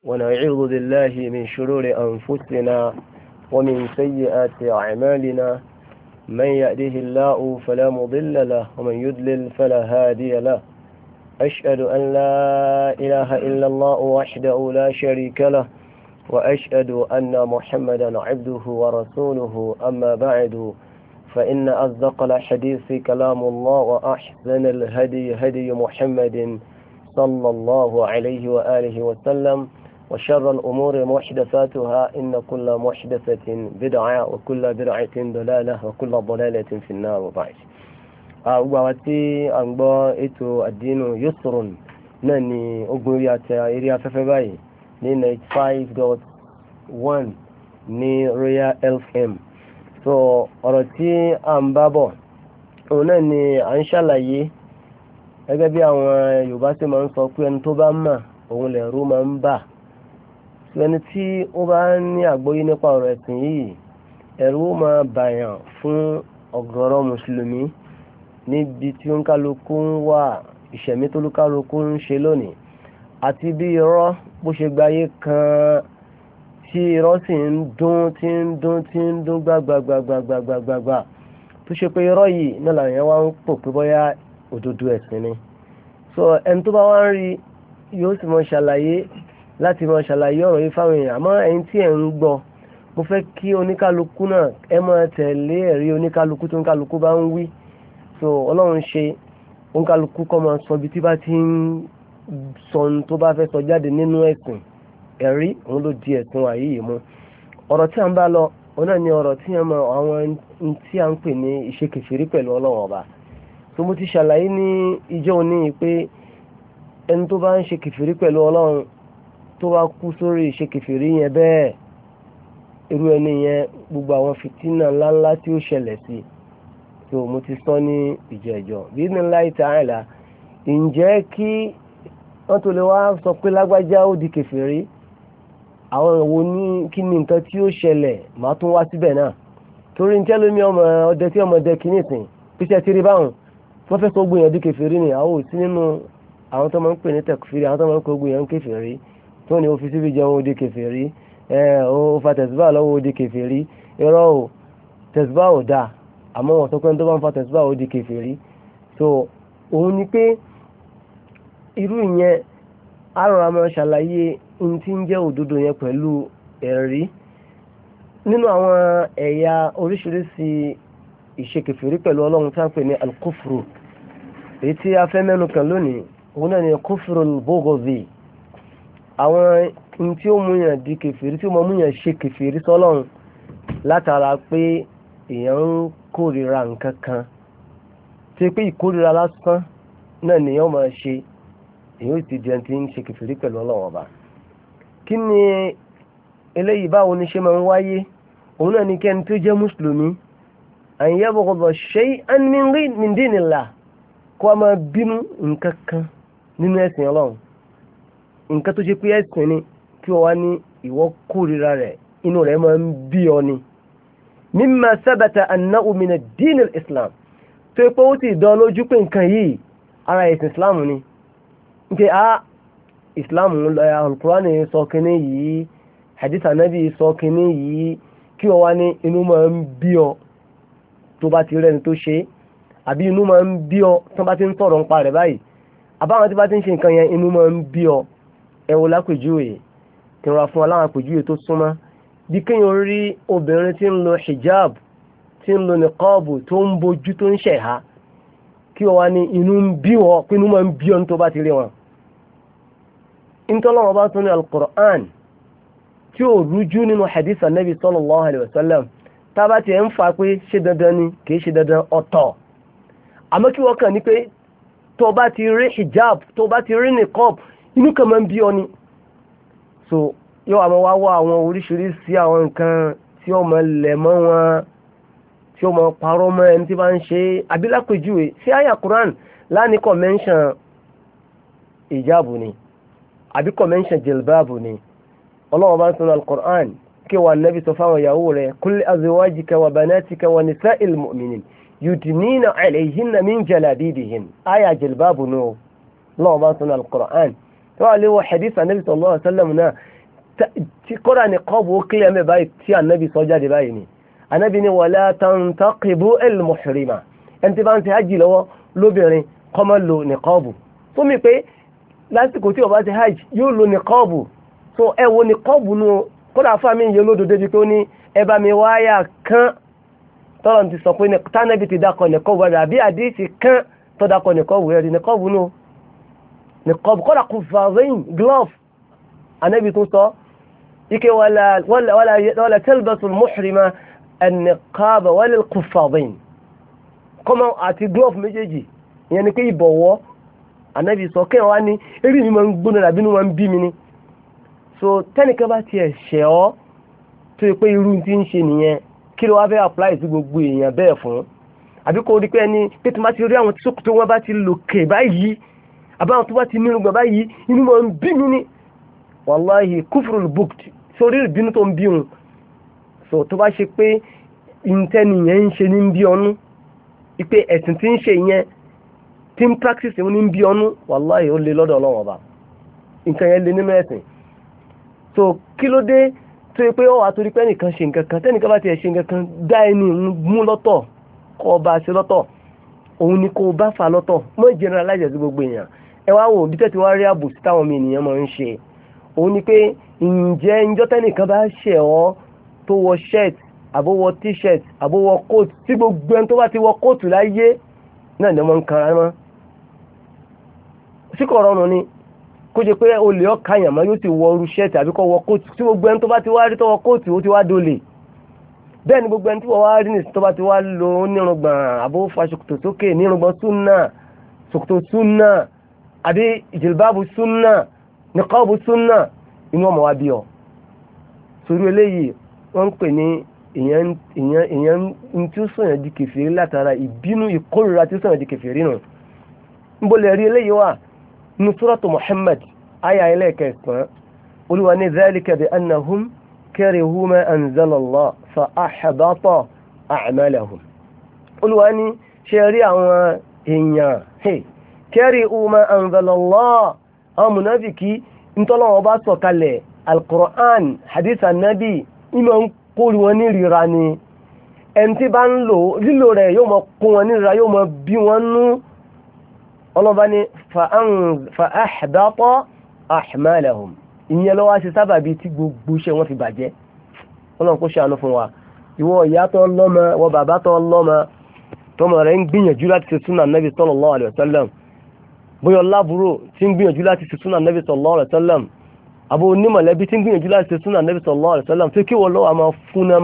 ونعوذ بالله من شرور أنفسنا ومن سيئات أعمالنا من يأده الله فلا مضل له ومن يضلل فلا هادي له أشهد أن لا إله إلا الله وحده لا شريك له وأشهد أن محمدا عبده ورسوله أما بعد فإن أصدق الحديث كلام الله وأحسن الهدي هدي محمد صلى الله عليه وآله وسلم وشر الأمور محدثاتها إن كل محدثة بدعة وكل بدعة ضلالة وكل ضلالة في النار وبعد أغبواتي أغبو إتو الدين يسر ناني أغبويات إريا ففباي ní 95.1 ní Royal FM. So ọ̀rọ̀ tí a ń bá bọ̀ òun náà ni à ń ṣàlàyé gẹ́gẹ́ bí àwọn Yorùbá sì máa ń sọ pé ẹni tó bá mọ̀ òun lẹ̀rú máa ń bà. Ẹni tí ó bá ní àgbọ́yé nípa ọ̀rọ̀ ẹ̀sìn yìí ẹ̀rù máa bàyàn fún ọ̀gọ̀rọ̀ mùsùlùmí níbi tí ó ń kálukú ń wà ìṣẹ̀mí tó lúkálukú ń ṣe lónìí àti bí irọ́ bó ṣe gbayé kan tí irọ́ sì ń dún gbàgbàgbàgbàgbàgbà tó ṣe pé irọ́ yìí náà làwọn yẹn wá ń pò pé bóyá òdodo ẹ̀sìn ni. So ẹni tó bá wá ń rí yóò sì mọ ṣàlàyé láti mọ ṣàlàyé ọ̀rọ̀ yìí fáwọn èèyàn àmọ́ ẹ̀yin tí ẹ̀ ń gbọ́ mo fẹ́ kí oníkálukú náà ẹ máa tẹ̀lé ẹ̀rí oníkálukú tó oníkálukú bá ń wí. So ọlọ́run ṣe oníkálukú kọ́ máa sọ bí tí bá ti ń sọ ohun tó bá fẹ́ sọ jáde nínú ẹ̀sìn ẹ̀rí òun ló di ẹ̀sìn wa yìí mú. Ọ̀rọ̀ tí a ń bá lọ òun náà ni ọ̀rọ̀ tí àwọn tí a ń pè ní ìṣekèfèrí pẹ̀lú ọlọ́run ọba. So mo ti ṣàlàyé ní ìjọ òní pé ẹni tó bá ń ṣe kèfèrí pẹ̀lú ọlọ́run tó bá kú sórí ìṣekèfèrí yẹn bẹ́ẹ̀ irú ẹni yẹn gbogbo àwọn fìtínà ńláńlá tí ó ṣẹlẹ̀ sí. So mo ti sọ ní ìjẹ́jọ́ bi'idhnillahi ta'ala ǹjẹ́ kí wọ́n tó lè wá sọ pé lágbájá ó di kèfèrí àwọn ìwò ní kí ni nǹkan tí ó ṣẹlẹ̀ máa tún wá síbẹ̀ náà torí ní tẹ́lómi ọmọ ọdẹ tí ọmọdé kìíní sìn píṣẹ́ tí rí báwọn wọ́n fẹ́ sọ gbìyànjú di kèfèrí ni àwọn ò sí nínú àwọn tó máa ń pè ní tẹ̀kùfìrí àwọn tó máa ń pè gbìyànjú kèfèrí tó ní ọ́fíìsì fi jẹun ó di kèfèrí ó fa tẹ̀síbà lọ́wọ́ ó di kèfèrí irọ́ ò tẹ̀síbà ò dáa àmọ́ wọ́n sọ pé tó bá ń fa tẹ̀síbà ó di kèfèrí. So òun ni pé irú ìyẹn àrọ̀rọ̀ máa ṣàlàyé ohun tí ń jẹ́ òdodo yẹn pẹ̀lú ẹ̀rí nínú àwọn ẹ̀yà oríṣiríṣi ìṣekèfèrí pẹ̀lú ọlọ́run tí a ń pè ní al-kufru èyí tí a fẹ́ mẹ́nu kàn lónìí òun náà ni kufru al-bughdi àwọn ohun tí ó múyàn di kèfèrí tí ó máa múyàn ṣe kèfèrí sọ́lọ́run látara pé èèyàn ń kórìíra nǹkan kan tí pé ìkórìíra lásán náà nìyẹn máa ṣe èyí ti di ẹni tí ń ṣe kèfèrí pẹ̀lú ọlọ́run ọba. Kí ni eléyìí báwo ni ṣe máa ń wáyé òun náà ni kẹ́ni tó jẹ́ mùsùlùmí an yabghada shay'an min dinillah kó a máa bínú nǹkan kan nínú ẹ̀sìn ọlọ́run nǹkan tó ṣe pé ẹ̀sìn ni kí wọ́n wá ní ìwọ kórìíra rẹ̀ inú rẹ̀ máa ń bí ọ ni mimma sabata annahu min ad-din al-islam tó yẹ pé ó ti dán lójú pé nǹkan yìí ara ẹ̀sìn islam ni nke islam al-Qur'ani sọ kíní yìí hadith anabi sọ kíní yìí kí wọ́n wá ní inú máa ń bí ọ tó bá ti rẹ́ni tó ṣe àbí inú máa ń bí ọ tó bá ti ń sọ̀rọ̀ nípa rẹ̀ báyìí àbáwọn tí bá ti ń ṣe nǹkan yẹn inú máa ń bí ọ ẹ wo lápèjúwe kí n ra fún wa láwọn àpèjúwe tó súnmọ́ bí kéèyàn rí obìnrin tí ń lo hijab tí ń lo niqab tó ń bojú tó ń ṣẹ̀há kí wọ́n wá ní inú ń bí ọ pé inú máa ń bí ọ ní tó bá ti rí wọn. ìtọ́lọ́wọ́ bá tún ní al-Qur'an tí ó rújú nínú hadith anabi sallallahu alayhi wa sallam tábà tí ẹ ń fa pé ṣe dandan ni kìí ṣe dandan ọ̀tọ̀ àmọ́ kí wọ́n kàn ní pé tó bá ti rí hijab tó bá ti rí niqab inú kan máa ń bí ọ ni. So yóò àmọ́ wá wá àwọn oríṣiríṣi àwọn nǹkan tí ó máa lẹ̀ mọ́ wọn tí ó máa parọ́ mọ́ ẹni tí bá ń ṣe abilápèjúwe sí àyà Quran láàní convention ìjáàbù ni àbí convention jilbabu ni ọlọ́wọ́ bá ń sọ al-Qur'an kí wà nẹ́bí sọ fáwọn ìyàwó rẹ̀ kul azwajika wa banatika wa nisa'il mu'minin yudnina alayhinna min jalabibihin àyà jilbabu ni ọlọ́wọ́ bá ń sọ al-Qur'an tó wà léwọ́ hadith anabi sallallahu alaihi wasallam náà tí kọ́ra ní kọ́ọ̀bù ó kílẹ̀ mẹ́ báyìí tí ànábì sọ jáde báyìí ni ànábì ní wala tantaqibu al-muhrima ẹni tí bá ń ṣe hajj lọ́wọ́ lóbìnrin kọ́mọ́ lo niqabu tó mi pé lásìkò tí ó bá ṣe hajj yóò lo niqabu so ẹ wo niqabu nu kọ́ra fámi yẹ lódò débi pé ó ní ẹ bá mi wáyà kan tọ́lọ̀ ti sọ pé tánàbì ti dákọ̀ niqabu rẹ̀ àbí àdéhìsì kan tó dákọ̀ niqabu rẹ̀ niqabu nu niqabu kọ́ra kuffazain glove ànábì tó sọ ike wala talbasul muhrima an-niqaba wala al-quffadain kọ́mọ àti glove méjèèjì ìyẹn ni pé ìbọ̀wọ́ ànábì sọ kẹ́hìn wá ní eré mi máa ń gbóná tàbí inú máa ń bí mi ni so tẹ́nìkan bá tiẹ̀ ṣẹ̀ ọ́ tó yẹ pé irú ti ń ṣe nìyẹn kí ló wá fẹ́ apply sí gbogbo èèyàn bẹ́ẹ̀ fún àbí kò rí pé ẹni pé tó bá ti rí àwọn tí sókòtò wọn bá ti lòkè báyìí àbáwọn tó bá ti nírùngbọ̀n báyìí inú máa ń bí mi ni wàláhì kúfùrù booked sórí ìbínú tó ń bí òun so tó bá ṣe pé ìntẹ́niyẹn ń ṣe ní ń bí ọnú ipe ẹ̀sìn tí ń ṣe yẹn tí ń practice ní ń bí ọnú wàláhì ó lè lọ́dọ̀ ọlọ́wọ́ ọba nǹkan yẹn lè nínú ẹ̀sìn so kí ló dé tó yẹ pé ó wà torí pé ẹnìkan ṣe nǹkan kan tẹ́nìkan bá tiẹ̀ ṣe nǹkan kan dá ẹni mú lọ́tọ̀ kọ́ ọba ṣe lọ́tọ̀ òun ni kò bá fà lọ́tọ̀ mọ́ generalize sí gbogbo èèyàn ẹ wá wò bí tẹ́tí wá rí àbòsí táwọn ọmọ ènìyàn máa ń ṣe òun ni pé ǹjẹ́ ǹjọ́ tẹ́nìkan bá ṣẹ̀ ọ́ tó wọ shirt àbówọ t-shirt àbówọ coat tí gbogbo ẹni tó bá ti wọ kóòtù láyé náà ni wọ́n ń kanra mọ́ sí kò rọrùn ni kó jẹ pé olè ọ̀ka yàn máa yóò ti wọ irú shirt àbí kọ́ wọ kóòtù tí gbogbo ẹni tó bá ti wá rí tó wọ kóòtù ó ti wá dolè bẹ́ẹ̀ ni gbogbo ẹni tí wọ́n wá rí nìsí tó bá ti wá lo nírùngbọ̀n àbó fa ṣòkòtò sókè nírùngbọ̀n súnà ṣòkòtò súnà àbí ìjìlbáàbù súnà niqabu súnà inú ọmọ wa bí ọ sórí eléyìí wọ́n ń pè ní èèyàn tí ó sọ̀yàn di kèfèrí látara ìbínú ìkórìíra tí ó sọ̀yàn di kèfèrí nù níbo lè rí eléyìí wà nínú suratu Muhammad aya ẹlẹ́ẹ̀kẹsàn-án olúwa ní dhalika bi annahum karihu ma anzala Allah fa ahbata a'malahum olúwa ní ṣe rí àwọn èèyàn karihu ma anzala Allah àwọn mùnáfìkì ntọ́lọ́wọ́ bá sọ̀kalẹ̀ al-Qur'an hadith annabi ìmọ̀ ń kórí wọn ní ríra ni ẹni tí bá ń lò lílò rẹ̀ yóò mọ kó wọn ní ríra yóò mọ bí wọn nú ọlọ́ba ní fa ahbata a'malahum ìyẹn lọ́wọ́ ṣe sábà bíi tí gbogbo iṣẹ́ wọn fi bàjẹ́ ọlọ́run kó ṣàánú fún wa ìwọ ìyá tó lọ́mọ ìwọ bàbá tó lọ́mọ tọmọ rẹ̀ ń gbìyànjú láti ṣe súnà Nabi sallallahu alaihi wasallam bóyá lábúrò tí ń gbìyànjú láti ṣe súnà Nabi sallallahu alaihi wasallam àbò onímọ̀lẹ́bí tí ń gbìyànjú láti ṣe súnà Nabi sallallahu alaihi wasallam tó kí wọ́n lọ́wọ́ máa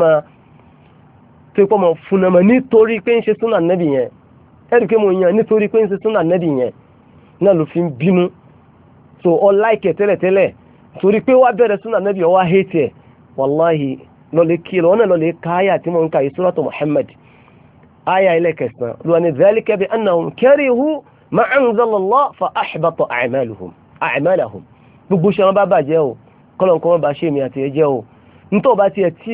fúnnama nítorí pé ń ṣe súnà Nabi yẹn ẹ̀rì pé mo yàn nítorí pé ń ṣe súnà Nabi yẹn náà ló fi ń bínú so ọ láìkẹ̀ tẹ́lẹ̀tẹ́lẹ̀ torí pé wá bẹ̀rẹ̀ súnà Nabi ọwá hẹ́tì ẹ̀ wàláhì lọ́lẹ̀ kí lọ́wọ́ náà lọ́lẹ̀ káyà tí mo ń ka yìí suratu Muhammad aya ilẹ̀ kẹsàn-án lọ́wọ́ ni dhalika bi annahum karihu ma anzala Allah fa ahbata a'malahum gbogbo ṣe wọn bá bàjẹ́ o kọ́lọ̀nkọ́ wọn bá ṣe mi àti ẹjẹ́ o nítọ́ bá tiẹ̀ tí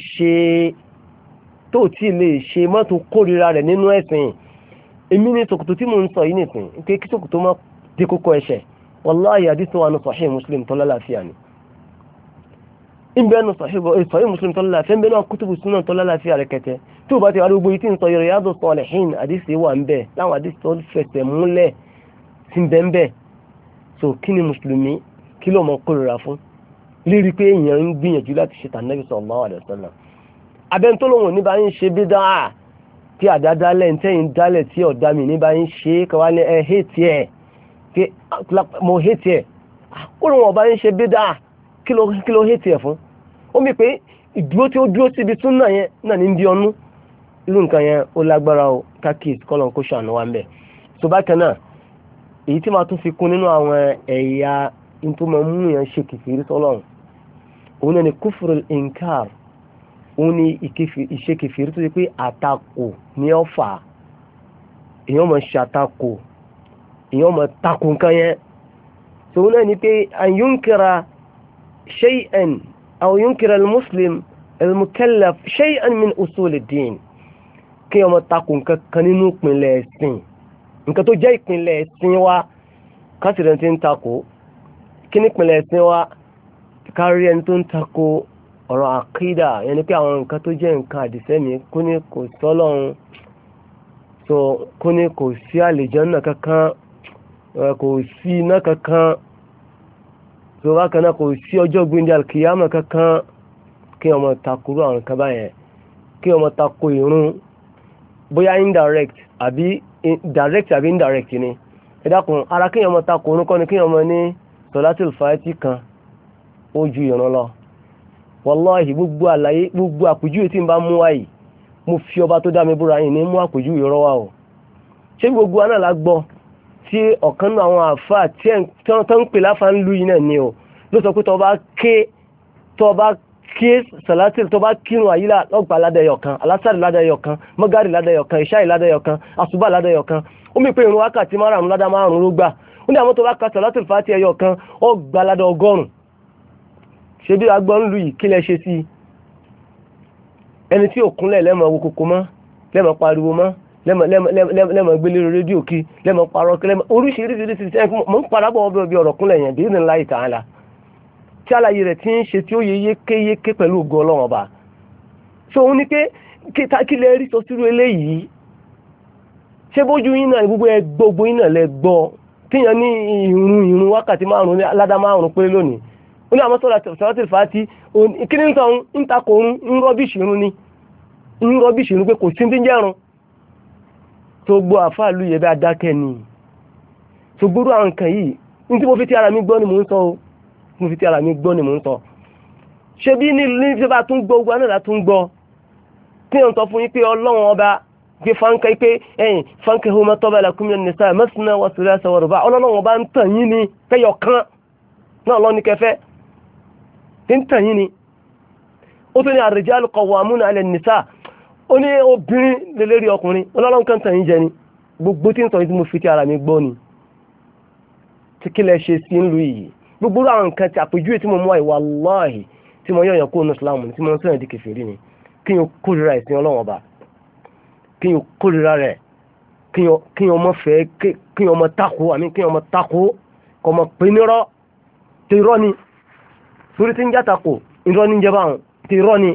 lè ṣe mọ́tò kórìíra rẹ̀ nínú ẹ̀sìn èmi ní tòkòtò tí mo ń sọ yìí nìsín pé kí tòkòtò má dé kókó ẹ̀ṣẹ̀ wallahi hadith wa nù Sahih Muslim tó lálàáfíà ni ìbẹ́nu Sahih Muslim tó lálàáfíà ń bẹ́ẹ̀ náà kutubu sunan tó lálàáfíà rẹ̀ kẹtẹ tí ó bá ti wà lóògbé yìí tí ń sọ Riyadus Salihin àdìsí wà ń bẹ̀ láwọn àdìsí tó fẹsẹ̀ múlẹ̀ sí bẹ́ẹ̀ so kí ni mùsùlùmí kí ló mọ kórìíra fún lérí pé èèyàn ń gbìyànjú láti ṣe tànàbí sallallahu alaihi wasallam abẹ́ntó lòun ní bá ń ṣe bídà tí àdádálẹ̀ ń tẹ́yìn dálẹ̀ tí ọ̀dá mi ní bá ń ṣe kọwá ní ẹ hétí ẹ̀ pé mo hétí ẹ̀ ó lòun ọba ń ṣe bídà kí ló hétí ẹ̀ fún ó mi pé ìdúró tí ó dúró síbi tún náà yẹn náà ní bí ọnú irú nǹkan yẹn ó lágbára o kákìs kọ́lọ̀ kó ṣàánú wa ń bẹ̀ tó bákan náà èyí tí máa tún fi kún nínú àwọn ẹ̀yà tó máa mú yàn ṣe kìfìrí sọ́lọ́run òun náà ni kúfùrù inkar òun ni ìṣe kìfìrí tó ṣe pé àtakò ní ọ̀fà èèyàn máa ṣe àtakò èèyàn máa takò nǹkan yẹn tòun náà ni pé an yunkira shay'an aw yunkira al-muslim al-mukallaf shay'an min usul ad-din kí wọ́n máa takò nǹkan kan nínú ìpínlẹ̀ ẹ̀sìn nǹkan tó jẹ́ ìpínlẹ̀ ẹ̀sìn wa kásìrẹ̀ ti ń takò kí ní ìpínlẹ̀ ẹ̀sìn wa kárí ẹni tó ń tako ọ̀rọ̀ àkídà yẹn ni pé àwọn nǹkan tó jẹ́ nǹkan àdìsẹ́mi kó ní kò sọ́lọ́run, so kó ní kò sí àlùjánnà kankan, kò sí iná kankan, so bákan náà kò sí ọjọ́ gbìndé alkiyama kankan, kí ọmọ takuru àwọn nǹkan báyẹn, kí ọmọ tako ìrun bóyá indirect àbí indirect ni ẹ dákun ara kí ọmọ tako ìrun kọ́ ni kí ọmọ ní sọ̀látùl fàátì kan ó ju ìrun lọ. Wallahi gbogbo àlàyé gbogbo àpèjúwe tí n bá mú wáyìí mo fi ọba tó dá mi búra yìí ní mú àpèjúwe irọ́ wá o. ṣé gbogbo àná la gbọ́ tí ọ̀kan náà àwọn àfáà tí tó ń pè láfa ń lu yìí náà ni o ló sọ pé tó bá ké sàlátì tó bá kírun àyílà lọ́gbà ládẹ́yọ̀ kan, alásàrì ládẹ́yọ̀ kan, mọ́gàrì ládẹ́yọ̀ kan, ìṣáì ládẹ́yọ̀ kan, àsùbà ládẹ́yọ̀ kan, ó mi pé ìrun wákàtí márùn-ún ládá márùn-ún ló gbà. ó ní àwọn tó bá ka sàlátì fàátì ẹyọ kan ó gbà ládẹ́ 100. ṣe bí agbọ́n lu yìí kí lẹ ṣe sí ẹni tí ò kúnlẹ̀ lẹ́mọ̀ owó kòkó mọ́, lẹ́mọ̀ pariwo mọ́, lẹ́mọ̀ gbélé rédíò kí, lẹ́mọ̀ parọ́ kí, lẹ́mọ̀ oríṣiríṣiríṣi mọ̀ ń padà bọ̀ bí ọ̀rọ̀ kúnlẹ̀ yẹn bí ní láì tààlà tí àlàyé rẹ̀ ti ń ṣe tí ó yẹ yékéyéké pẹ̀lú ògo Ọlọ́run ọba. so ó ní pé kí lẹ rí sọ sírú eléyìí, ṣé bójú yín náà gbogbo yín náà lẹ gbọ́ kíyàn ní ìrun wákàtí márùn-ún aládá márùn-ún péré lónìí. ó ní àwọn sọ̀rọ̀ fàátì kí ní sọ ń takò ń rọ́bìṣì irun pé kò sí ti ń jẹ́rùn tó gbọ́ àfáàlú yẹ bí adákẹ́ ni. tó gbóró àwọn nǹkan yìí ní tí mo fi ti ara mi gbọ́ ni mò ń sọ o, mo fi ti ara mi gbọ́ ni mò ń sọ. ṣé bí ní ṣe bá tún gbọ́ ogun náà tún gbọ́ tí wọ́n sọ fún yín pé Ọlọ́run ọba pé fáńkẹ́ pé fáńkẹ́ hó mọ́tọ́ bá lakum minan nisa masna wa thulatha wa ruba', Ọlọ́run ọba ń tàn yín ni fẹ́yọ̀ kan náà lọ ní kẹfẹ́ tí ń tàn yín ni. ó tún ní ar-rijalu qawwamuna 'ala an-nisa, ó ní obìnrin lélẹ́rí ọkùnrin, Ọlọ́run kan tàn yín jẹ ni. gbogbo tí ń sọ yìí tí mo fi ti ara mi gbọ́ ni tí kí lẹ ṣe sí ń lu yìí gbogbo àwọn nǹkan tí àpèjúwe tí mo mú àì wallahi tí mo yọ̀yàn kó nù Islam tí mo ń sọ̀rọ̀ di kèfèrí ni. kí n kórìíra ìsìn Ọlọ́run ọba, kí n kórìíra rẹ̀, kí n ọmọ fẹ́ kí n ọmọ tako àmì kí n ọmọ tako kọ́ ọmọ pé nírọ́ tí irọ́ ni torí tí ń játakò irọ́ ní jẹba àwọn tí irọ́ ni.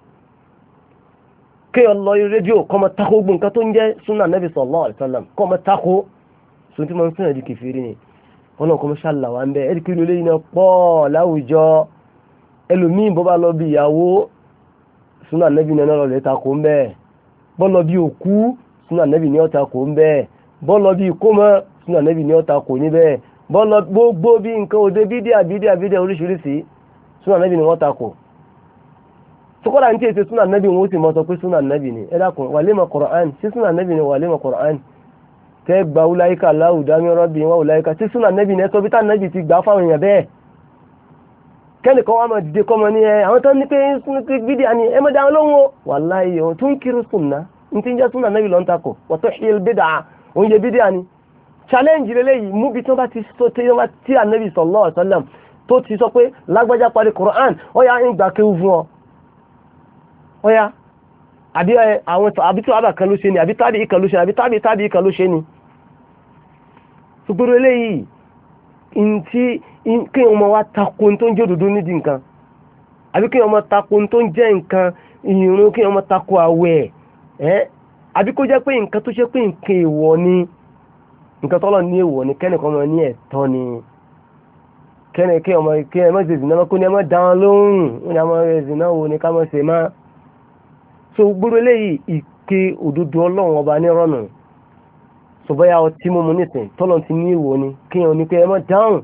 kí n lọ rédíò kọ́ ọmọ tako gbogbo nǹkan tó ń jẹ́ súnà Nabi sallallahu alaihi wasallam kọ́ ọmọ tako sọ tí mo ń sọ̀rọ̀ di kèfèrí ni. ọlọ́run kọ́ mọ́ṣálà wà ń bẹ́ ẹ̀rí kí ló léyìn náà pọ̀ láwùjọ ẹlòmíì bọ́ bá lọ bí ìyàwó súnà nẹ́bì náà lọ lè takò ń bẹ́ẹ̀, bọ́ lọ bí òkú súnà nẹ́bì ní ọ̀ta kò ń bẹ́ẹ̀, bọ́ lọ bí ìkómọ súnà nẹ́bì ní ọ̀ta kò ní bẹ́ẹ̀, bọ́ lọ gbogbo bí nǹkan òde bídíà oríṣiríṣi súnà nẹ́bì ní wọ́n takò. sọkọ́dà ní tí èsì súnà nẹ́bì wọn ó sì mọ́ sọ pé súnà nẹ́bì ní ẹ dákun wàlímọ̀ Kùránì sí súnà nẹ́bì ní wàlímọ̀ Kùránì tẹ́ gba wúláyíká láwùdámi rọ́bì wọn wúláyíká tí súnà nẹ́bì ní ẹsọ bí tá nẹ́bì ti gbà fáwọn èèyàn bẹ́ẹ̀. kẹ́nìkan wá máa dìde kọ́mọ ní àwọn tó ní pé bídíà ni ẹ mọ́ dáhùn lóhùn o wàláyé ohun tó ń kiri súnà ní ti ń jẹ́ súnà nẹ́bì lọ́n takò wọ́tọ́ ṣe bídà òun yẹ bídíà ni. challenge lélẹ́yìí mú bí tí wọ́n bá ti sọ tí ànẹ́bì sallallahu alaihi wasallam tó ti sọ pé lágbájá parí Qur'an ọ̀yà ń gbà kéwù fún ọ ọ̀yà àbí tí wàá kan ló ṣe ni àbí tábì kan ló ṣe ni àbí tábì kan ló ṣe ni. ṣùgbọ́n eléyìí kí ọmọ wa takun tó ń jẹ́ òdodo nídìí nǹkan àbí kí ọmọ takun tó ń jẹ́ nǹkan ìrun kí ọmọ takò àwẹ̀ àbí kó jẹ́ pé nǹkan tó ṣe pé nǹkan èèwọ̀ ni nǹkan tọ́lọ̀ ní èèwọ̀ ni kẹ́nìkan ọmọ ní ẹ̀tọ́ ni kí ọmọ kí ẹ má ṣe zìnà kó ní ẹ má dáhùn lóhùn ó ní àwọn ẹ̀sìn náà wo ni ká má ṣe má. so gbúrú eléyìí ìké òdodo ọlọ́run ọba ní rọ́nà sọ̀bọ́yà ọtí mímu nísìn tọ́lọ̀ ti ní èèwọ̀ ni kí ẹ ní pé ẹ má dáhùn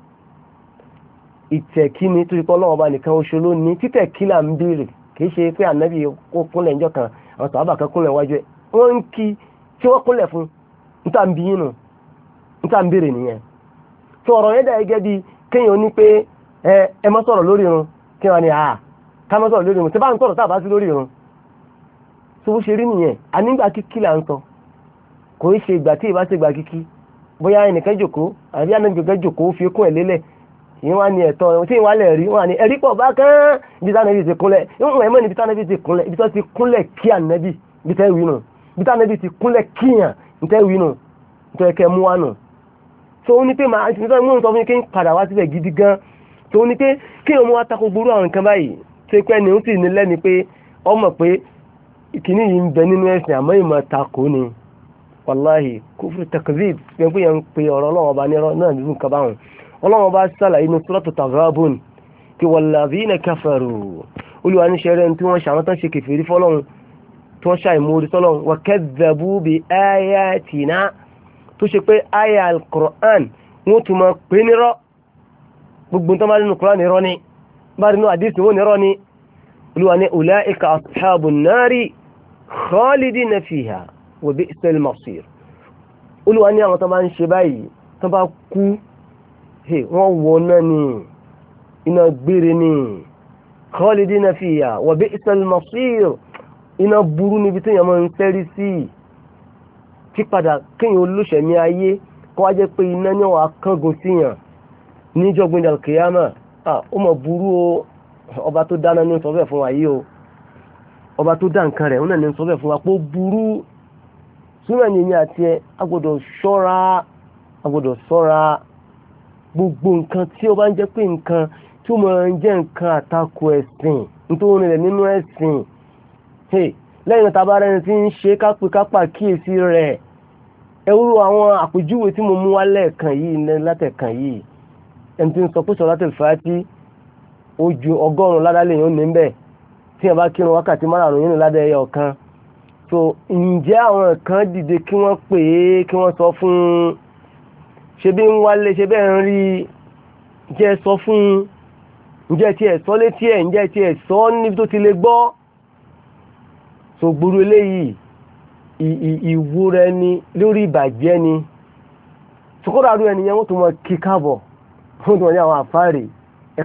ìtẹ̀kí ni tó ti pọ́ ọlọ́run ọba nìkan oṣù ló ní títẹ̀ kí là ń béèrè kìí ṣe pé ànábì ó kúnlẹ̀ ńjọ́ kan àwọn sàhábà kan kúnlẹ̀ wájú ẹ̀ wọ́n ń kí tí wọ́n kúnlẹ̀ fún níta ń bí yín nù níta ń béèrè nìyẹn. tó ọ̀rọ̀ yẹn dà gẹ́gẹ́ bí kéèyàn ní pé ẹ má sọ̀rọ̀ lórí irun kí wọ́n ní ká má sọ̀rọ̀ lórí irun tí bá ń sọ̀rọ̀ tá a bá sí lórí irun. tó bó ṣe rí nìyẹn ànígbà kíkí là ń sọ kò í ṣe ìgbà tí ìbá ṣe ìgbà kíkí bóyá ẹnìkan jòkó àbí ànàgbẹ̀gbẹ̀ jòkó fi kún ẹ̀ lélẹ̀ ìyẹn wá ní ẹ̀tọ́ tí ìwà lẹ̀ rí wọn ní ẹ̀rí pọ̀ bá kán ibi tí ànábì ti kúnlẹ̀ ìwọ̀n ẹ̀mọ́ ní ibi tí ànábì ti kúnlẹ̀ ibi tí wọ́n ti kúnlẹ̀ kí ànábì ibi tẹ́ wí nù ibi tí ànábì ti kúnlẹ̀ kíyàn ibi tẹ́ wí nù nítorí kẹ́ mú wá nù. so ó ní pé màá ti mú sọ fún mi kí n padà wá síbẹ̀ gidi gan so ní pé kí ọmọ wa tako gbúrú àwọn nǹkan báyìí tó pẹ́ ni ó sì ní lẹ́ni pé ọmọ pé ìkíní yìí ń bẹ nínú ẹ̀sìn àmọ́ ìmọ̀ tako ni wàláhì kufru takzib pé pé yẹn ń pe ọ̀rọ̀ ọlọ́wọ́ ọba ní náà nínú nǹkan báwọn ọlọ́wọ́ ọba sàlàyé inú suratu Taghabun kí walladhina kafaru olúwa ní ṣẹrẹ́ tí wọ́n ṣàwọn tán ṣe kèfèrí fọ́lọ́run tí wọ́n ṣàìmórí sọ́lọ́run wa kadhabu bi ayatina tó ṣe pé aya al-Qur'an wọ́n tún máa pè nírọ́ gbogbo tó bá nínú Qur'an nírọ́ ni bá nínú hadith wọ́n nírọ́ ni olúwa ní ulaika ashabun nari khalidina fiha wa bi'sal masir olúwa ní àwọn tó bá ń ṣe báyìí tó bá kú wọ́n wọ náà ni iná gbére ni khalidina fiha wa bi'sal masir iná burú níbi tí èèyàn máa ń tẹ́rí sí tí padà kéèyàn olóṣèmí ayé kó wá jẹ́ pé iná ní ọ̀wà kángun síyàn níjọ́gbìn al-qiyama ó mọ̀ burú o ọba tó dáná ní sọ bẹ́ẹ̀ fún wa yìí o ọba tó dá nǹkan rẹ̀ ó náà ní sọ bẹ́ẹ̀ fún wa pé ó burú súnmọ́ ní ìyẹn àti ẹ agbọ́dọ̀ ṣọ́ra gbogbo nǹkan tí ó bá ń jẹ́ pé nǹkan tí ó máa ń jẹ́ nǹkan àtakò ẹ̀sìn nítorí rẹ̀ nínú ẹ̀sìn lẹ́yìn tá a bá rẹni tí ń ṣe kápá kíyèsí rẹ̀ ẹwúrú àwọn àpèjúwe tí mo mú wá lẹ́ẹ̀kan yìí látẹ̀kan yìí ẹni tí ń sọ pé Salatul Fati ó ju 100 ládàlẹ̀ yóò ní bẹ́ẹ̀ tí wọ́n bá kírun wákàtí márùn-ún yóò ní ládà ẹyọ kan so ǹjẹ́ àwọn kan dìde kí wọ́n pè é kí wọ́n sọ fún un ṣe bí ń wálé ṣe bẹ́ẹ̀ ń rí jẹ́ sọ fún un ǹjẹ́ tí ẹ̀ sọ létí ẹ̀ ǹjẹ́ tí ẹ̀ sọ níbi tó ti lè gbọ́ so gbúrú eléyìí ìwúra ẹni lórí ìbàjẹ́ ni ṣùkọ́dọ̀ àrùn ẹnìyàn wọ́n tó mọ kí káàbọ̀ wọ́n tó wọ́n ní àwọn àfáàrí ẹ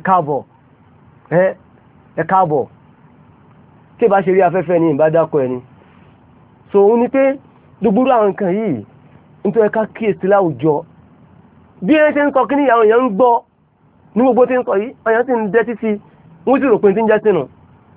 káàbọ̀ tí ìbá ṣe rí afẹ́fẹ́ ní ìbádákọ̀ ẹni so ó ní pé gbúrú àwọn nǹkan yìí nítorí ká kíyèsí láwùjọ bí ẹni ṣe ń sọ kí ní àwọn èèyàn ń gbọ́ ní gbogbo tí ń sọ yìí ọ̀yàn sì ń dẹ́ títí wọ́n sì rò pé tí ń jẹ́ sínú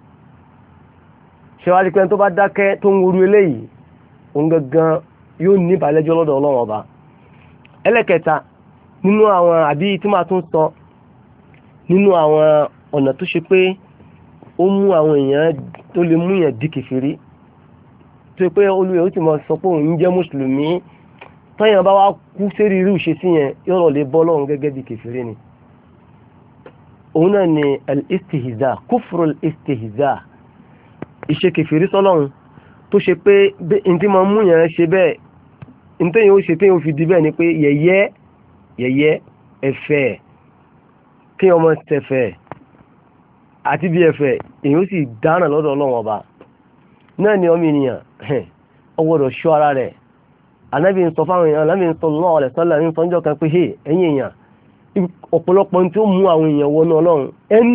ṣẹwàá pé tó bá dákẹ́ tó ń wúru eléyìí òun gangan yóò ní ìbàlẹ́jọ́ lọ́dọ̀ Ọlọ́run ọba ẹlẹ́kẹta nínú àwọn àbí tí máa tún sọ nínú àwọn ọ̀nà tó ṣe pé ó mú àwọn èèyàn tó lè mú èèyàn di kèfèrí tó pé olùyẹ̀ ó sì máa sọ pé òun jẹ́ mùsùlùmí tọ́yàn bá wá kú sérí irú ìṣesí yẹn yọ̀rọ̀ lè bọ́ lọ́run gẹ́gẹ́ bí kèfèrí ni òun náà ni al-istihza kufru al-istihza ìṣe kèfèrí sọ́lọ́run tó ṣe pé n tí máa mú yẹn ṣe bẹ́ẹ̀ n tẹ́yìn ó ṣe tẹ́yìn ó fi di bẹ́ẹ̀ ni pé yẹ̀yẹ́ ẹ̀fẹ̀ kí ọmọ tẹ̀fẹ̀ àti bí ẹ̀fẹ̀ èyí ó sì dáná lọ́dọ̀ Ọlọ́run ọba náà ni ọmọ ènìyàn ó gbọ́dọ̀ ṣọ́ ara rẹ̀ anábì ń sọ fáwọn èèyàn anábì ń sọ sallallahu alaihi wasallam ń sọ́njọ́ kan pé ẹ̀yin èèyàn ọ̀pọ̀lọpọ̀ tí ó mú àwọn èèyàn wọnú Ọlọ́run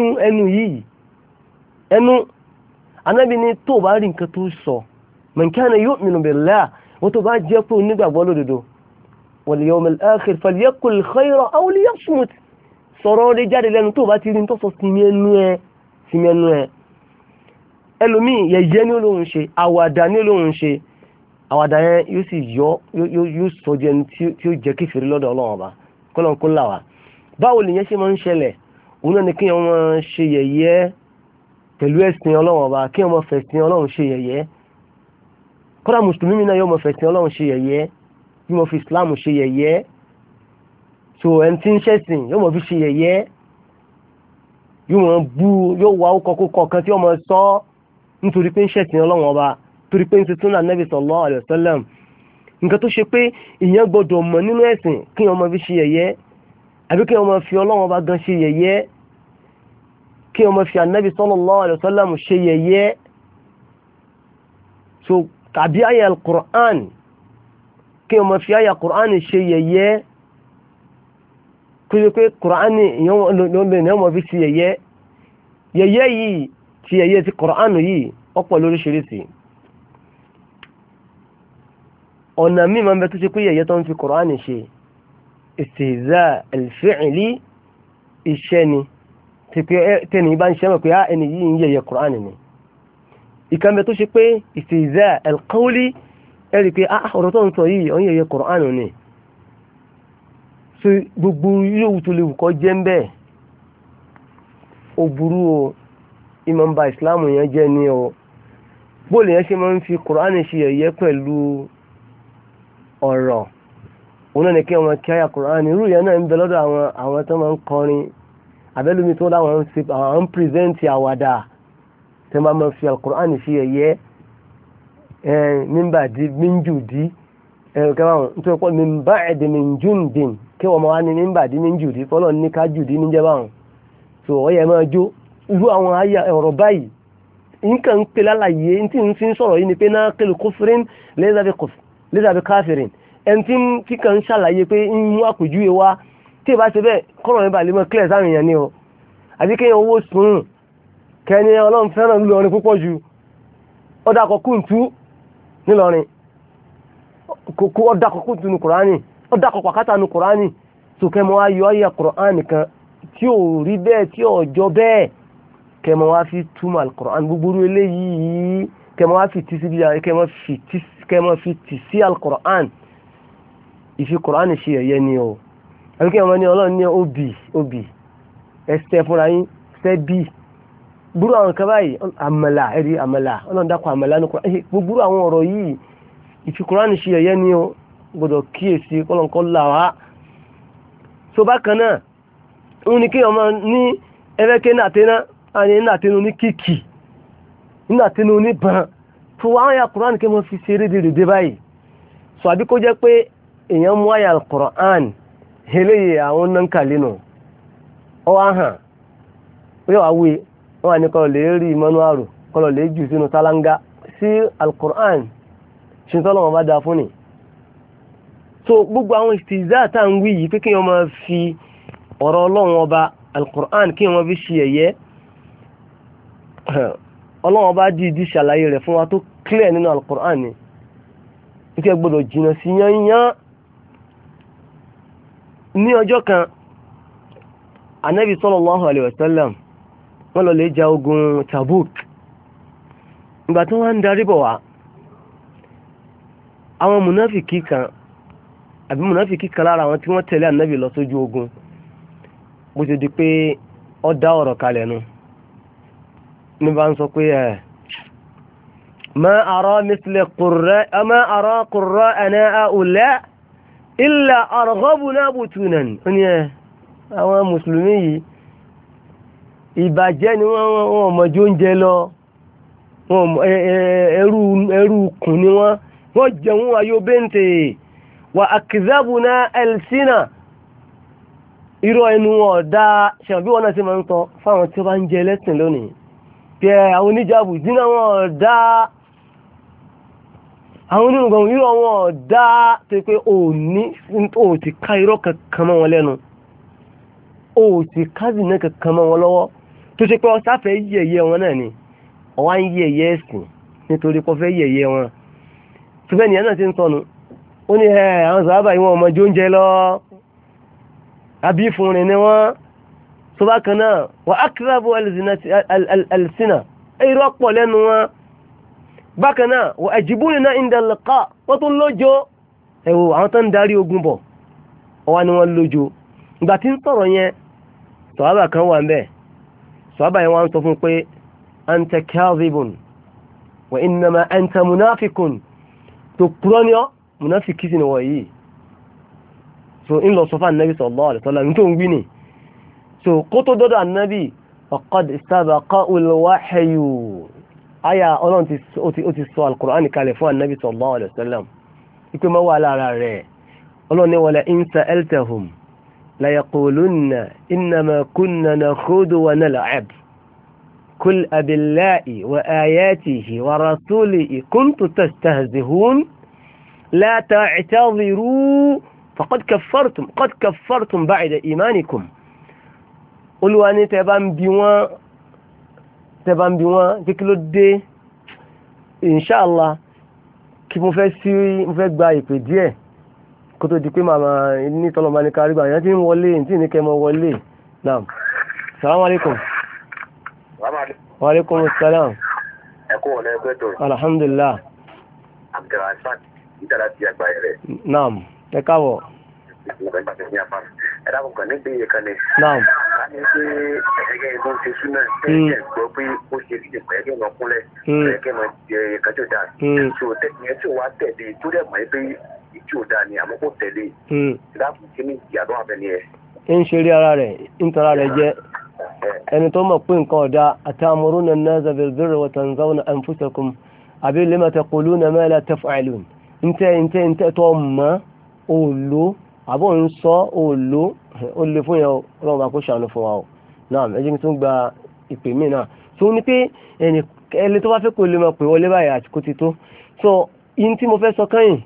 ẹnu anábì ní tó bá rí nǹkan tó sọ man kana yu'minu billah wọ́n tó bá jẹ́ pé onígbàgbọ́ lódodo wal yawmil akhir falyaqul khayran aw liyasmut sọ̀rọ̀ lè jáde lẹ́nu tó bá ti rí tó sọ sinmi ẹnu ẹ ẹlòmíì yẹ̀yẹ́ ní olóhun ṣe àwàdà ní olóhun ṣe àwàdà yẹn yóò sì yóò sọ jẹ́ ní tí ó jẹ́ kéfèrè lọ́dọ̀ Ọlọ́run ọba kọ́lọ́n kó là wá báwo lèyẹn ṣe máa ń ṣẹlẹ̀ òun náà ni kí wọ́n máa ṣe yẹ̀yẹ́ pẹ̀lú ẹ̀sìn Ọlọ́run ọba kí wọ́n máa fẹ̀sìn Ọlọ́run ṣe yẹ̀yẹ́ kọ́dà mùsùlùmí mi náà yóò máa fẹ̀sìn Ọlọ́run ṣe yẹ̀yẹ́ yóò máa fi Islam ṣe yẹ̀yẹ́ so ẹni tí ń ṣẹ̀sìn yóò máa fi ṣe yẹ̀yẹ́ yóò máa bú yóò wá ó kọkó kan tí wọ́n máa sọ nítorí pé ń ṣẹ̀sìn Ọlọ́run ọba torí pé ń ṣe súnà Nabi sallallahu alaihi wasallam nǹkan tó ṣe pé ìyẹn gbọdọ̀ mọ̀ nínú ẹ̀sìn kí wọ́n máa fi ṣe yẹ̀yẹ́ àbí kí wọ́n máa fi Ọlọ́run ọba gan ṣe yẹ̀yẹ́ kí wọ́n máa fi Nabi sallallahu alaihi wasallam ṣe yẹ̀yẹ́ so tàbí àyà al-Qur'an kí wọ́n máa fi àyà Qur'an ṣe yẹ̀yẹ́ kí wọ́n pé Qur'an ìyẹn wọ́n fi ṣe yẹ̀yẹ́ yìí ti yẹ̀yẹ́ ti Qur'an yìí ọ̀pọ̀ lóríṣiríṣi ọ̀nà míì máa ń bẹ tó ṣe pé yẹ̀yẹ́ tó ń fi Qur'an ṣe istihza al-fi'li iṣẹ́ ni ti pé tẹ́ni bá ń ṣe mọ̀ pé ẹni yìí ń yẹ̀yẹ́ Qur'an ni ìkan bẹ tó ṣe pé istihza al-qawli ẹ̀rí pé ọ̀rọ̀ tó ń sọ yìí ọ̀n yẹ̀yẹ́ Qur'an ni so gbogbo yóò tó lè wùkọ́ jẹ́ ń bẹ́ẹ̀ ó burú o ìmọ̀ ń ba ìsìláàmù yẹn jẹ́ ni o bóòlù yẹn ṣe máa ń fi kùránì ṣe yẹ̀yẹ́ pẹ̀lú ọ̀rọ̀ òun náà ni kí ọmọ kí àyà kùránì irú yẹn náà ń bẹ lọ́dọ̀ àwọn tó máa ń kọrin àbẹ́lómi tó láwọn ń ṣe àwọn ń pírẹ́sẹ̀ntì àwàdà tó máa fi kùránì ṣe yẹ̀yẹ́ mímbàdí míńjùdí kẹwàá nítorí pé mímbàdí míńjùndín kí wọ́n máa wá ní mímbàdí míńjùdí fọlọ́ ní ká jùdí níjẹ́ báwọn tó ọ̀yẹ́ máa jó irú àwọn àyà ọ̀rọ̀ báyìí nǹkan ń pè lálàyé tí ń fi ń sọ̀rọ̀ yìí ni pé náà kílù kófìrín lẹ́sàbí káfìrín ẹni tí kàn ń ṣàlàyé pé ń mú àpèjúwe wá tí ìbá ṣe bẹ́ẹ̀ kọ́rọ̀ nípa lè mọ́ kílẹ̀ sáwọn èèyàn ni o àbí kéèyàn owó sùn kẹni ọlọ́run fẹ́ràn lórin púpọ̀ ju ọ̀dà kọ̀kúntù nílọrin ọ̀dà kọ̀kúntù ní kùránì ọ̀dà kọ̀pàkátà ní kùránì tó kẹmọ́ ayọ̀ ayé kùránì kan tí ò rí bẹ́ẹ̀ tí ò jọ bẹ́ẹ̀ kẹmọ wá fi túmọ̀ alukur'an gbogbo eléyìí kẹmọ wá fi tì sí bí i kẹmọ fi tì sí alukur'an ìfi kur'an ṣe ẹ̀yẹ ni o àbí kẹmọ ní ọlọ́run ní obì ẹsẹ̀ fúnra yín ṣẹ́ bí gbúrú àwọn kan báyìí àmàlà ẹ̀rí àmàlà ọlọ́run dákọ̀ àmàlà ní kur'an gbogbo àwọn ọ̀rọ̀ yìí ìfi kur'an ṣe ẹ̀yẹ ni o gbọdọ̀ kíyèsí kọ́lọ́nkọ́ là wá so bákan náà òun ni kí ọmọ ní ẹlẹ́kẹ́ náà tẹ́ná ani ina tinu ní kìkì ina tinu ní ban tó wá àyà Qur'an kí wọ́n fi ṣe rédèrèdè báyìí so àbí kó jẹ́ pé èèyàn mú àyà Qur'an eléyìí àwọn náà ń kà lẹ́nu ọ wá hàn ó yẹ wá wí wọ́n wà ní kọ́ lè rí ìmọ̀nú àrò kọ́ lè jù sínú sálángá sí al-Qur'an ṣe tọ́lọ́ wọn bá dáa fún ni so gbogbo àwọn ìstìzá tá ń wí yìí pé kí wọ́n máa fi ọ̀rọ̀ ọlọ́run ọba al-Qur'an kí wọ́n fi ṣe ẹ̀yẹ ọlọ́wọ́n bá dìídì ṣàlàyé rẹ̀ fún wa tó clear nínú al-Qur'an ni wípé gbọdọ̀ jìnnà sí yányán ní ọjọ́ kan anabi sallallahu alayhi wa sallam wọ́n lọ lè ja ogun Tabuk ìgbà tí wọ́n ń darí bọ̀ wá àwọn munafiki kan lára àwọn tí wọ́n tẹ̀lé anabi lọ sójú ogun bó ti di pé ó dá ọ̀rọ̀ kalẹ̀ nu ní bá ń sọ pé ma ara qurra'ana ha'ula illa arghabuna butunan ó ní àwọn mùsùlùmí yìí ìbàjẹ́ ni wọ́n mọ̀jú oúnjẹ lọ ẹrú kùn ni wọ́n jẹun ayó bẹ́ntẹ̀ wa akdhabuna alsina irọ́ ẹnu wọn ọ̀dá ṣẹ̀wọ̀n bí wọ́n náà ti máa ń sọ fáwọn tí ó bá ń jẹ lẹ́sìn lónìí pé àwọn oníjàbù dínà wọn ọ̀dá àwọn onírùngbọ̀n irọ́ wọn ọ̀dá tó pé o ti ká irọ́ kankan mọ́ wọn lẹ́nu o ti ká zìnà kankan mọ́ wọn lọ́wọ́ tó ṣe pé ọsáfẹ́ yẹ̀yẹ́ wọn náà ni ọwá ń yẹ̀yẹ́ ẹ̀sìn nítorí pé fẹ́ yẹ̀yẹ́ wọn tó bẹ́ẹ̀ nìyẹn náà ti ń sọnù ó ní àwọn sàhábà yìí wọn ọmọ jóúnjẹ lọ àbí fúnrin ni wọ́n tó bá kan náà wà ákìrábù alìsínà irọ́ pọ̀ lẹ́nu wọn bákan náà wà ẹ̀jìbúnì náà inda liqa wọ́n tó lójó ẹ̀wò àwọn tó ń darí ogun bọ̀ ọwá ni wọ́n lójó ìgbà tí ń sọ̀rọ̀ yẹn sọ̀hábà kan wà ń bẹ̀ sọ̀hábà yẹn wá ń sọ fún pé anta kadhibun wa innama anta munafikun tó kúrọ́ ní ọ́ munafiki sí ni wọ̀ yìí so in lọ sọ fún annabi sallallahu alaihi wasallam tó ń gbí ni so kó tó dọ́dọ̀ annabi faqad sabaqa al-wahyu aya ọlọ́run ó ti sọ al-Qur'an kalẹ̀ fún annabi sallallahu alaihi wasallam ipe ma wà lára rẹ̀ ọlọ́run ní wala in sa'altahum la yaqulunna innama kunna nakhudu wa nal'ab qul abillahi wa ayatihi wa rasulihi kuntum tastahzihun la ta'tadhiru faqad kaffartum ba'da imanikum Olúwa ní tẹ́ bá ń bi wọ́n kí ló dé inshallah kí mo fẹ́ gba ìpè díẹ̀ kó tó di pé màmá ní tọ́lọ̀mà ní kárí gbà yẹn tí ń wọlé tí ní kẹmọ wọlé náà salamu alaikum wa alaikum assalam ẹkùn ọ̀nà ẹgbẹ́ tó alhamdulillah abdulrasaq ìdára ti àgbà rẹ̀ naam ẹ káàbọ̀ ẹ̀dá kọ̀ọ̀kan níbi ìyẹ̀kan ni naam ní pé ẹ̀gẹ́ tó ń ṣe súnà ẹ̀jẹ̀ gbọ́ pé ó ṣe rí ìpẹ́ ẹ̀gẹ́ lọ kúnlẹ̀ ẹ̀gẹ́ mọ ẹ̀ka tí ò dáa tí ò tẹ̀ yẹn tí ò wá tẹ̀lé tó dẹ̀ mọ̀ pé tí ò dáa ni àmọ́ kò tẹ̀lé ìdáàbò kí ni ìyàtọ̀ àbẹ̀ni ẹ̀. ń ṣe rí ara rẹ̀ ń tara rẹ̀ jẹ́ ẹni tó mọ̀ pé nǹkan ọ̀dà atamuruna an-nasa bil-birri wa tansawna anfusakum àbí lima taquluna ma la taf'alun ntẹ́ tó mọ̀ òòlò àbọ̀ ń sọ òòlò ó lè fún yẹn ọlọ́run bá kó ṣàánú fún wa o náà ẹ jẹ́ kí n tún gba ìpè mí náà tó ní pé ẹni tó bá fẹ́ kó lè máa pè wọlé báyìí àti kó ti tó so yín tí mo fẹ́ sọ kẹ́yìn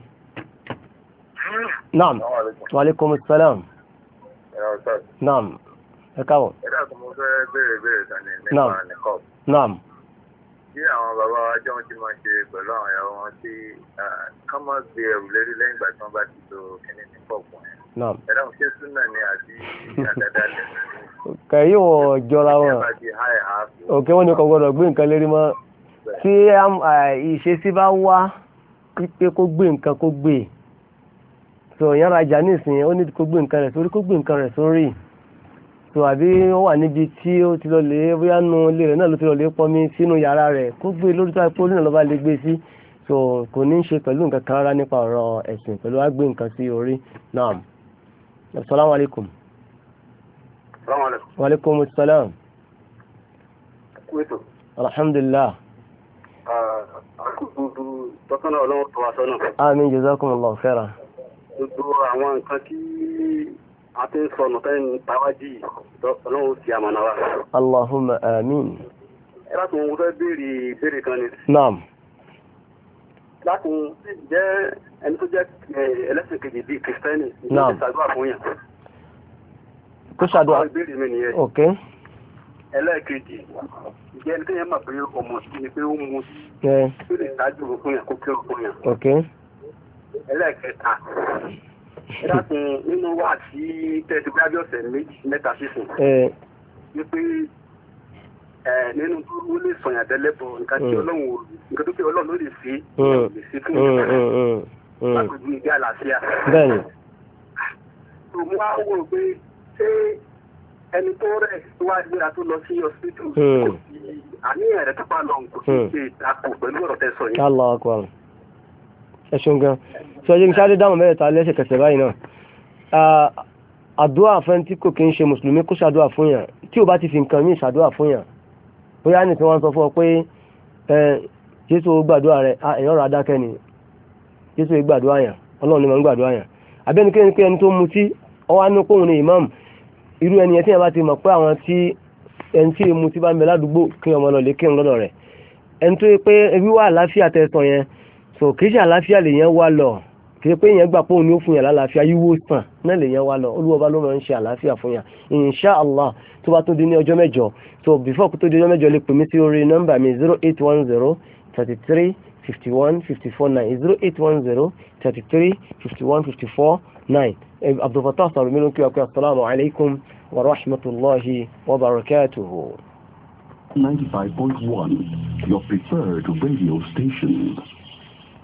naam wa alaikum salam naam ẹ káwọ̀. ẹ dákun mo fẹ́ béèrè sani nípa nìkọ́. naam. bí àwọn bàbá wa jọ́ ti máa ṣe pẹ̀lú àwọn ìyàwó wọn tí ká má gbé ẹrù lérí lẹ́yìn ìgbà tí wọ́n bá ti lo kíní ní pọ̀pọ̀ yẹn. naam. ẹ dákun ṣé súnà ni àti àdáda lẹ́nu. kẹ̀yìn wọ̀ jọra wọn. òkè wọn ni kò gbọdọ̀ gbé nǹkan lérí mọ́ tí ìṣesí bá wá pípé kó gbé nǹkan kó gbé so ìyára ajá nísìnyí ó ní kó gbé nǹkan rẹ̀ sórí kó gbé nǹkan rẹ̀ sórí so àbí ó wà níbi tí ó ti lọ lè bóyá nu ilé rẹ̀ náà ló ti lọ lè pọnmi sínú yàrá rẹ̀ kó gbé lórí tó àpò orí náà lọ́ba lè gbé sí so kò ní í ṣe pẹ̀lú nǹkan kan rárá nípa ọ̀rọ̀ ẹ̀sìn pẹ̀lú wá gbé nǹkan sí orí naam assalamu alaikum. wa alaikum assalam. kúrètò. alhamdulillah. àkókò tọ́kànnà ọlọ́wọ́ tó wá sọ́nà. àmín jazakumullahu khairan. gbogbo àwọn nǹkan tí a ti ń sọnù tẹ́yìn tàwájì ọlọ́run ti àmàna wa. Allahumma amin. ẹ láti wọn fẹ́ béèrè kan ni. naam. láti jẹ́ ẹni tó jẹ́ ẹlẹ́sìn kejì bíi kìrìsìtẹ́nì. naam. ìjọba ṣàdúrà fún yàn. kó ṣàdúrà. ìbéèrè mi nìyẹn. ok. ẹlẹ́ẹ̀kejì ìjẹ́ ẹni tó yẹn mọ̀ pé ọmọ sí ni pé ó mú sí. tó lè ṣáájú fún yàn kó kí ó fún yàn. ok. ẹlẹ́ẹ̀kẹta láti nínú wà tí tẹ́tí gbájú ọ̀sẹ̀ méjì mẹ́ta sísìn wípé nínú tó ó lè sọ̀yàn tẹ́lẹ̀bọ̀ nǹkan tí ọlọ́run nǹkan tó pé ọlọ́run ló lè ṣe lè ṣe fún ìgbà lákòójú ìgbé àlàáfíà. bẹ́ẹ̀ni. tó mú wá wò pé ṣé ẹni tó rẹ̀ tó wá gbéra tó lọ sí hospital kò sí àníyàn rẹ̀ tó bá lọ kò sí ṣe ìtakò pẹ̀lú ọ̀rọ̀ tẹ́ sọ yẹn. Allahu akbar. ẹ ṣeun gan sọ yẹn sáré dáhùn mẹ́rẹ̀ẹ́ta lẹ́sẹ̀kẹsẹ̀ báyìí náà àdúrà fẹ́ tí kò kí ń ṣe mùsùlùmí kó ṣàdúrà fún yàn tí ò bá ti fi nǹkan míì ṣàdúrà fún yàn bóyá ní tí wọ́n sọ fún ọ pé jésù gbàdúrà rẹ̀ èèyàn rà dákẹ́ ni jésù gbàdúrà yàn ọlọ́run ni mo ń gbàdúrà yàn abẹ́nikẹ́ni pé ẹni tó mutí ọwọ́ anú kóhun ni imam irú ẹni yẹn tí yẹn bá ti mọ̀ pé àwọn tí ẹni tí mutí bá ń bẹ ládùúgbò kí ọmọ lọ lè kírun lọ́dọ̀ rẹ̀ ẹni tó yẹ pé wíwá àlàáfíà tẹ̀sán yẹn so kì í ṣe àlàáfíà lèyẹn wá lọ kì í pé yẹn gbà pé òun ni ó fún yàn lálàáfíà yíwó sàn náà lèyẹn wá lọ olúwọba ló máa ń ṣe àlàáfíà fún yàn insha allah tó bá tó di ní ọjọ́ mẹ́jọ so before kó tó di ọjọ́ mẹ́jọ lè pè mí sí orí nọ́mbà mi 0810 33 51 54 9 0810 33 51 54 9 abdulfatah sọ̀rọ̀ mi ló ń kí wa pé asalaamu alaykum wa rahmatulahi wa barakatuhu. 95.1, your preferred radio station.